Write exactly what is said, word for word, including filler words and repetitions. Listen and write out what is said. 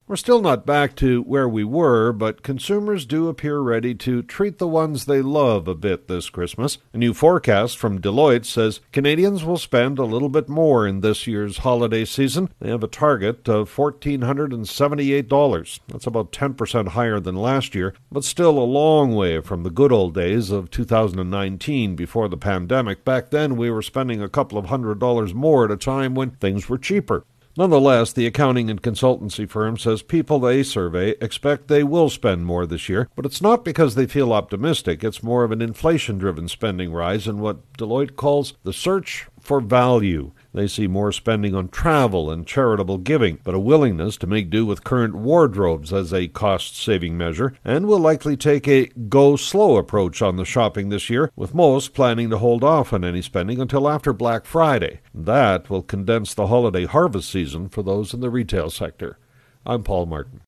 We're still not back to where we were, but consumers do appear ready to treat the ones they love a bit this Christmas. A new forecast from Deloitte says Canadians will spend a little bit more in this year's holiday season. They have a target of one thousand four hundred seventy-eight dollars. That's about ten percent higher than last year, but still a long way from the good old days of two thousand nineteen before the pandemic. Back then, we were spending a couple of hundred dollars more at a time when things were cheaper. Nonetheless, the accounting and consultancy firm says people they survey expect they will spend more this year, but it's not because they feel optimistic. It's more of an inflation-driven spending rise in what Deloitte calls the search for value. They see more spending on travel and charitable giving, but a willingness to make do with current wardrobes as a cost-saving measure, and will likely take a go-slow approach on the shopping this year, with most planning to hold off on any spending until after Black Friday. That will condense the holiday harvest season for those in the retail sector. I'm Paul Martin.